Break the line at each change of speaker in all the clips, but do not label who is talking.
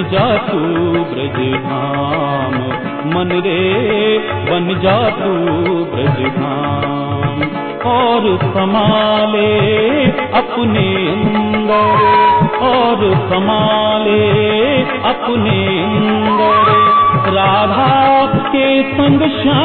जा तू ब्रज धाम, मन रे बन जा तू ब्रज धाम। और समाले अपने अंदर, और समाले अपने अंदर, राधा के संग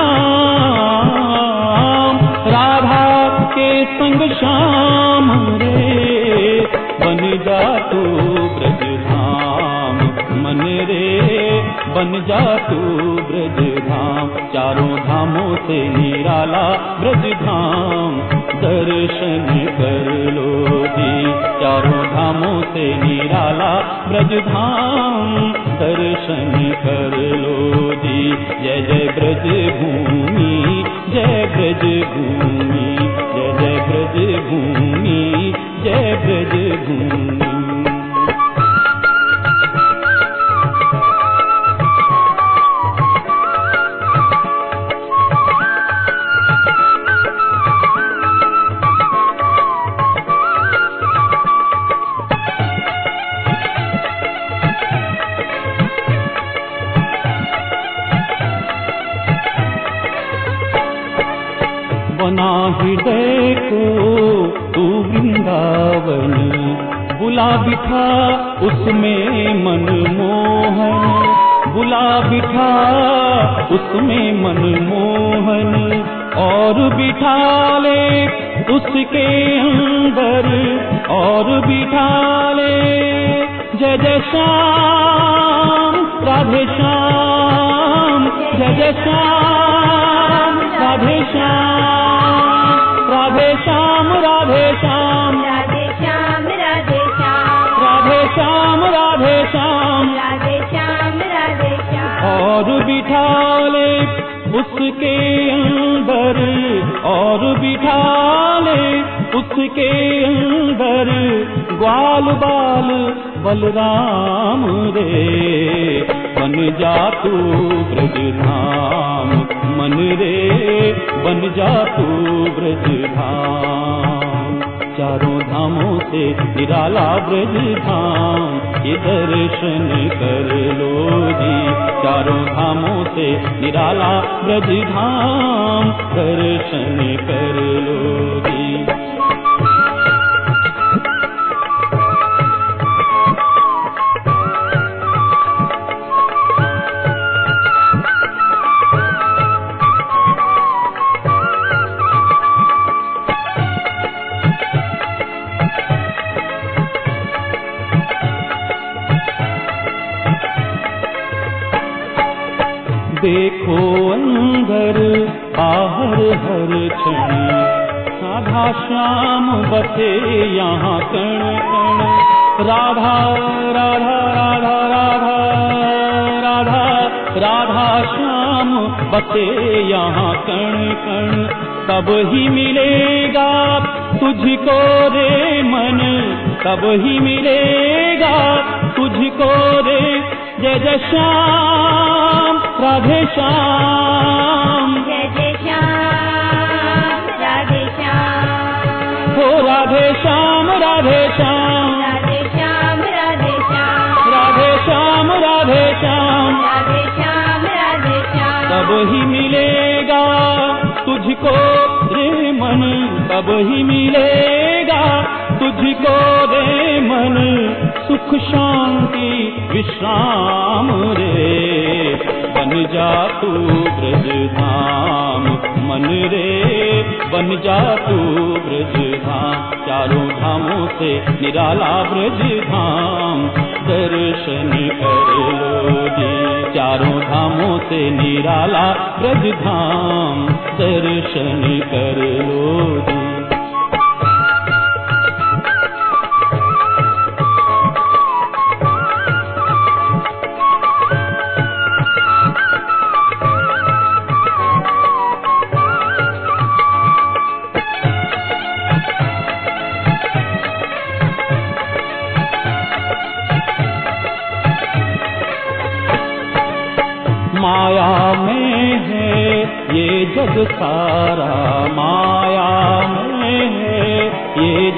श्याम, राधा के संग श्याम रे। बन जा तू ब्रज धाम, मन रे बन जा तू ब्रज धाम। चारों धामों से निराला ब्रज धाम, दर्शन कर लो जी। चारों धामों से निराला ब्रज धाम, दर्शन कर लो जी। जय जय ब्रज भूमि, जय ब्रज भूमि, जय जय ब्रज भूमि, जय ब्रज भूमि। बना हृदय को तू वृंदावन, बुला बिठा उसमें मन मोहन, बुला बिठा उसमें मन मोहन। और बिठा ले उसके अंदर, और बिठा ले जय जय श्याम राधे श्याम, जय जय श्याम राधे श्याम, राधे श्याम राधे श्याम,
राधे श्याम राधे श्याम,
राधे श्याम राधे श्याम,
राधे श्याम राधे श्याम।
और बिठा ले उसके अंदर, और बिठा ले उसके अंदर, ग्वाल बाल बलराम रे। बन जा तू ब्रज धाम, मन रे बन जा तू ब्रज धाम। चारों धामों से निराला ब्रज धाम, ये दर्शन कर लो जी। चारों धामों से निराला ब्रज धाम, दर्शन कर लो जी। देखो अंदर बाहर हर क्षण, राधा श्याम बसे यहाँ कण कण। राधा राधा राधा राधा राधा, राधा श्याम बसे यहाँ कण कण। तब ही मिलेगा तुझको रे मन, तब ही मिलेगा तुझको रे। जय जय श्याम राधे श्याम,
जय जय श्याम राधे श्याम,
हो राधे श्याम राधे श्याम,
राधे श्याम राधे श्याम,
राधे श्याम राधे श्याम,
राधे श्याम राधे श्याम।
तब ही मिलेगा तुझको रे मन, तब ही मिलेगा तुझको रे मन। सुख शांति विश्राम रे। बन जा तू ब्रज धाम, मन रे बन जा तू ब्रज धाम। चारों धामों से निराला ब्रज धाम, दर्शन कर लो जी। चारों धामों से निराला ब्रज धाम, दर्शन कर लो जी। माया में है ये जग सारा, माया में है ये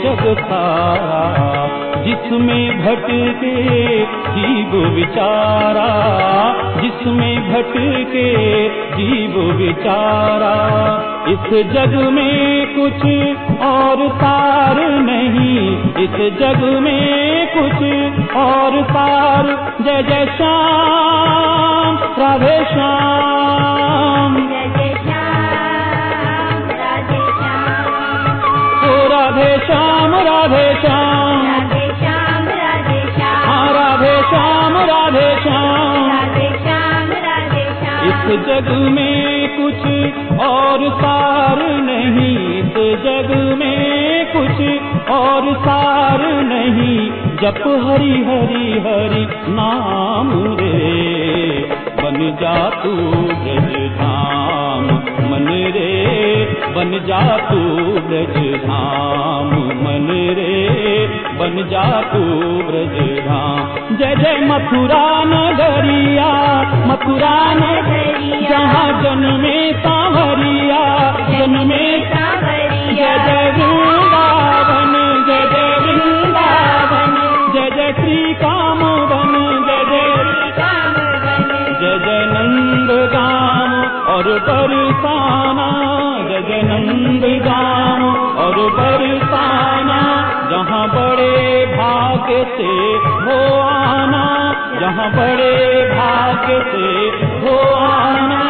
जग सारा, जिसमें भटके जीव विचारा, जिसमें भटके जीव विचारा। इस जग में कुछ और सार नहीं, इस जग में कुछ और सार। जय जय श्याम राधे श्याम,
जय जय श्याम राधे श्याम,
ओ राधे श्याम राधे श्याम,
राधे श्याम राधे श्याम,
हाँ राधे श्याम राधे श्याम।
राधे श्याम राधे श्याम।
इस जग में कुछ और सार नहीं, इस जग में कुछ और सार नहीं। जप हरि हरि हरि नाम रे, बन जा तू ब्रज धाम मन रे, बन जा तू ब्रज धाम मन रे, बन जा तू ब्रज धाम। जय जय मथुरा नगरिया, मथुरा नगरिया, जहाँ जन्मे सांवरिया, जन्मे
सांवरिया।
जय जय वृंदावन, जय जय वृंदावन, जय जय श्री कामवन, जय जय
कामवन,
जय जय नंदगाम और बरसाना, जय जय नंदगाम और बरसाना। जहाँ बड़े भाग्य से हो आना, जहाँ बड़े भाग्य से हो आना।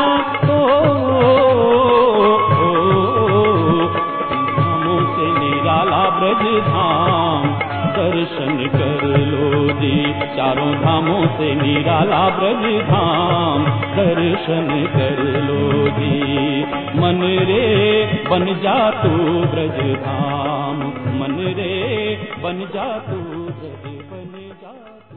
धामों से निराला ब्रज धाम दर्शन कर लो जी, चारों धामों से निराला ब्रज धाम दर्शन कर लो जी। मन रे बन जा तू ब्रज धाम, मन रे बन जा तू ब्रज बन जा।